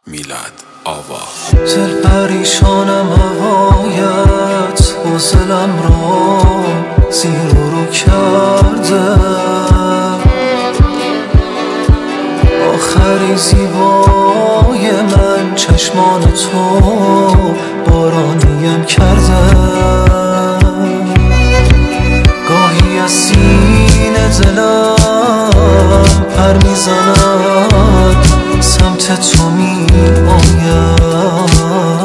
میلاد آوا. دل پریشانم هوایت حوصلم رو زیر و رو کرده، آخری زیبای من چشمان تو بارانیم کرده. گاهی از سینه دلم پر میزند، سمت تو می آید.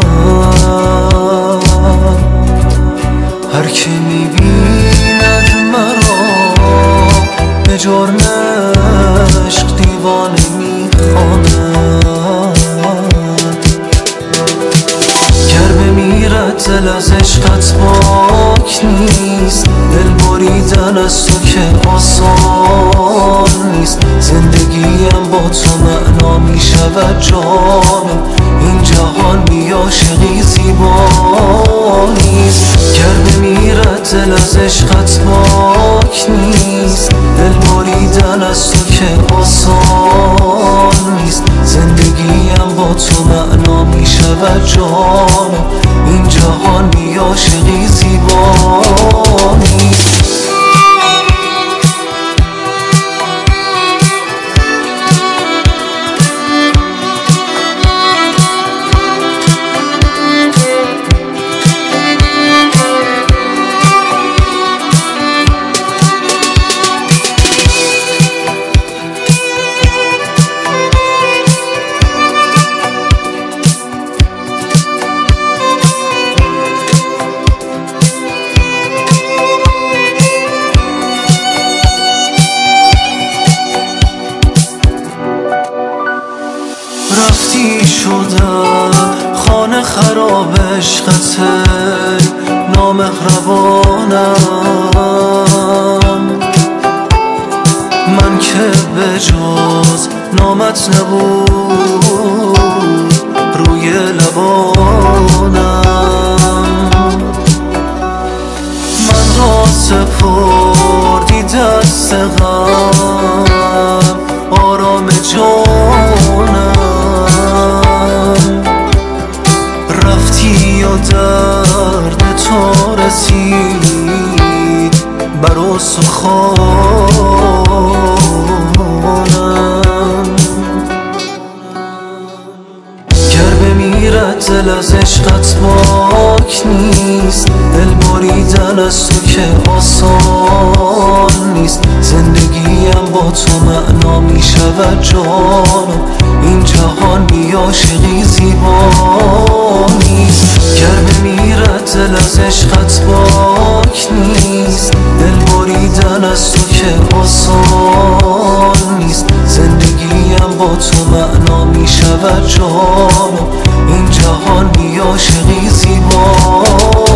هر که می بیند مرا به جرم عشق دیوانه می خواند. گر بمیرد دل از عشقت باک نیست، دل بریدن از تو که آسان نیست. زندگیم با تو معنا می شود جانم، این جهان بی عاشقی زیبا نیست. گر بمیرد دل از عشقت باک نیست، دل بریدن از تو که آسان نیست. زندگیم با تو معنا می شود جانم، این جهان بی عاشقی زیبا نیست. رفتی شدم خانه خراب عشقته، نامهربانم من که به جز نامت نبود روی لبانم. من را سپردی دست غم آرام جانم، رفتی و درد تو رسید بر استخوانم. گر بمیرد دل از عشقت باک نیست، دل بریدن از تو که آسان نیست. زندگیم با تو معنا می شود جانم، این جهان بی عاشقی زیبا نیست. گر بمیرد دل از عشقت باک نیست، دل بریدن از تو که آسان نیست. زندگیم با تو معنا می شود جانم، این جهان بی عاشقی زیبا